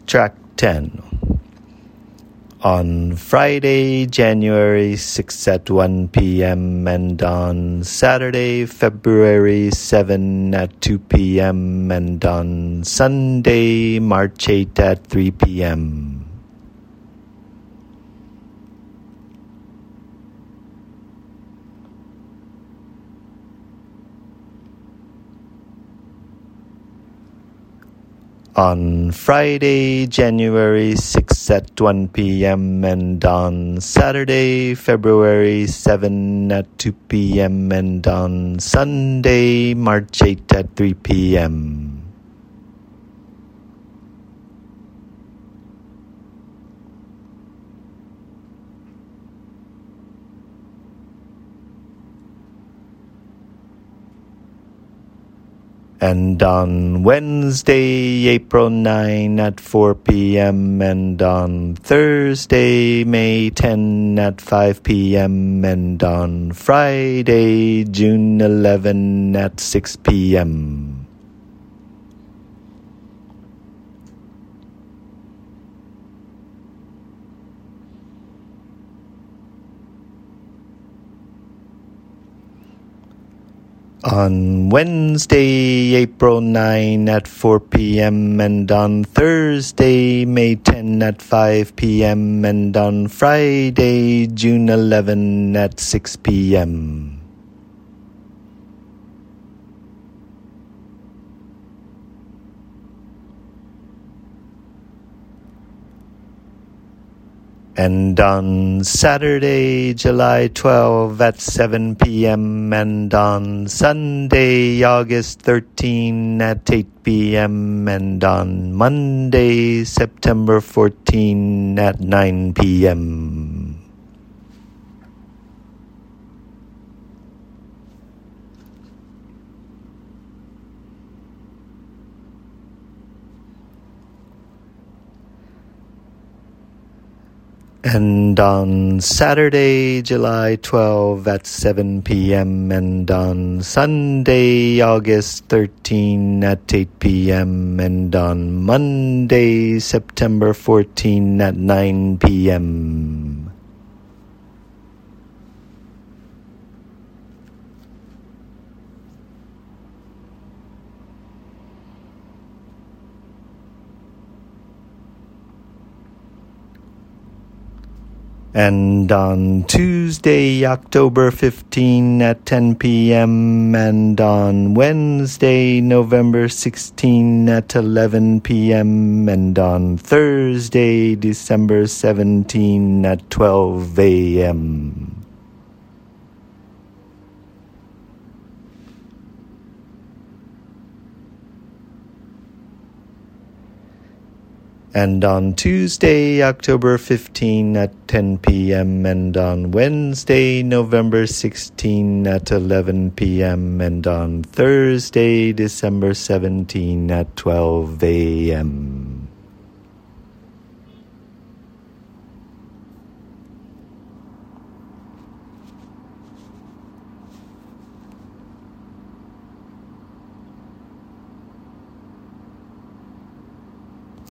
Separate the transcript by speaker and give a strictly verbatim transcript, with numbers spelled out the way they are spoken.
Speaker 1: Track ten. On Friday, January sixth at one p.m. and on Saturday, February seventh at two p.m. and on Sunday, March eighth at three p.m. On Friday, January sixth at one p.m. and on Saturday, February seventh at two p.m. and on Sunday, March eighth at three p.m. And on Wednesday, April ninth at four p.m. and on Thursday, May tenth at five p.m. and on Friday, June eleventh at six p.m. On Wednesday, April ninth at four p.m. and on Thursday, May tenth at five p.m. and on Friday, June eleventh at six p.m. And on Saturday, July twelfth at seven p.m. and on Sunday, August thirteenth at eight p.m. and on Monday, September fourteenth at nine p.m. And on Saturday, July twelfth at seven p.m. and on Sunday, August thirteenth at eight p.m. and on Monday, September fourteenth at nine p.m. And on Tuesday, October fifteenth at ten p.m. and on Wednesday, November sixteenth at eleven p.m. and on Thursday, December seventeenth at twelve a.m. And on Tuesday, October fifteenth at ten p.m. and on Wednesday, November sixteenth at eleven p.m. and on Thursday, December seventeenth at twelve a.m.